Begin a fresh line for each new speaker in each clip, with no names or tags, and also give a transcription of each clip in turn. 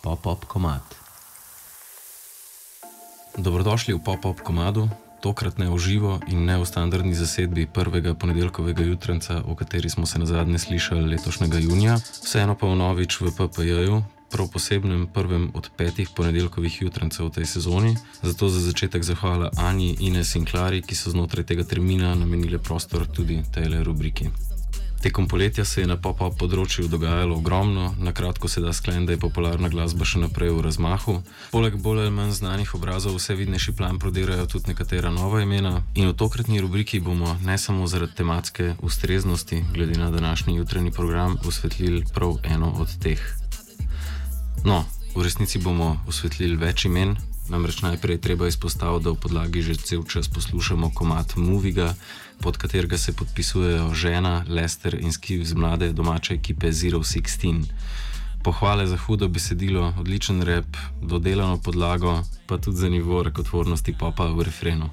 Pop-Up komad. Dobrodošli v Pop-Up komadu, tokrat ne v živo in ne v standardni zasedbi prvega ponedeljkovega jutranca, o kateri smo se nazadnje slišali letošnjega junija, vseeno pa vnovič v PPJ-ju, prav posebnem prvem od 5 ponedeljkovih jutrancev v tej sezoni. Zato za začetek zahvala Anji, Ines in Klari, ki so znotraj tega termina namenile prostor tudi tejle rubriki. Tekom poletja se je na pop-up področju dogajalo ogromno, na kratko se da skleniti, da je popularna glasba še naprej v razmahu. Poleg bolj ali manj znanih obrazov vse vidnejši plan prodirajo tudi nekatera nova imena in v tokratni rubriki bomo ne samo zaradi tematske ustreznosti glede na današnji jutranji program osvetlili prav eno od teh. No, v resnici bomo osvetlili več imen, namreč najprej treba izpostaviti, da v podlagi že cel čas poslušamo komad Moviga, pod katerega se podpisujejo Žena, Lester in Skiv z mlade domače ekipe Zero 16. Pohvale za hudo besedilo, odličen rap, dodelano podlago, pa tudi za nivo rakotvornosti popa v refrenu.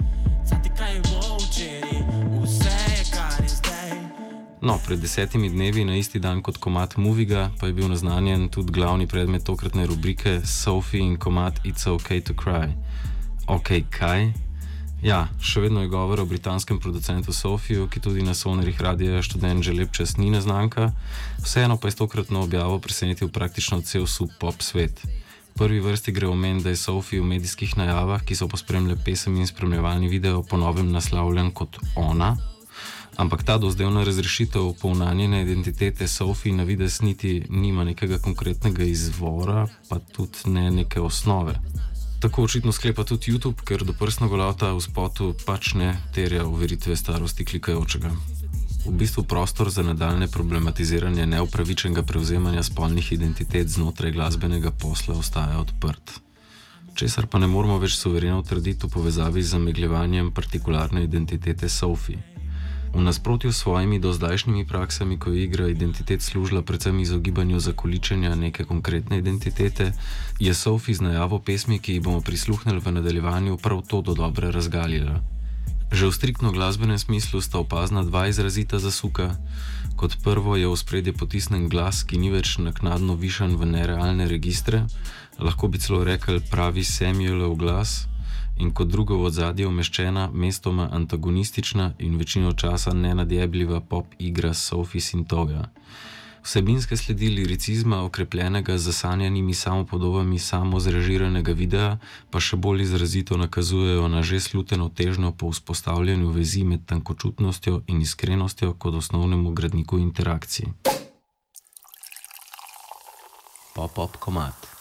No, pred 10 dnevi, na isti dan kot komad Moviga, pa je bil naznanjen tudi glavni predmet tokratne rubrike Sophie in komad It's Okay to Cry. Ok, kaj? Ja, še vedno je govor o britanskem producentu Sophiju, ki tudi na sonerih Radia Študent že lep čas ni neznanka, vseeno pa je s tokratno objavo presenetil praktično cel sub-pop svet. V prvi vrsti gre omen, da je Sophie v medijskih najavah, ki so pospremile pesem in spremljevalni video, po novem naslavljen kot ona. Ampak ta dozdevna razrešitev pounanjene identitete Sophie na videz niti nima nekega konkretnega izvora, pa tudi ne neke osnove. Tako očitno sklepa tudi YouTube, ker do prstno golota v spotu pač ne terja overitve starosti klikajočega. V bistvu prostor za nadaljne problematiziranje neupravičenega prevzemanja spolnih identitet znotraj glasbenega posla ostaja odprt. Česar pa ne moramo več suvereno trditi v povezavi z zamegljevanjem partikularne identitete Sophie. V nasprotju s svojimi dozdajšnjimi praksami, ko je igra identitet služila predvsem izogibanju zakoličenja neke konkretne identitete, je Sophie z najavo pesmi, ki ji bomo prisluhnili v nadaljevanju, prav to dodobra razgalila. Že v striktno glasbenem smislu sta opazna dva izrazita zasuka. Kot prvo je v ospredje potisnen glas, ki ni več naknadno višan v nerealne registre, lahko bi celo rekel pravi Samuelov glas, in kot drugo v ozadje umeščena, mestoma antagonistična in večino časa nenadjebljiva pop igra Sophie Sintovja. Vsebinske sledi liricizma, okrepljenega z zasanjanimi samopodobami samozrežiranega videa, pa še bolj izrazito nakazujejo na že sluteno težnjo po vzpostavljanju vezi med tankočutnostjo in iskrenostjo kot osnovnemu gradniku interakcij. Pop-up komad.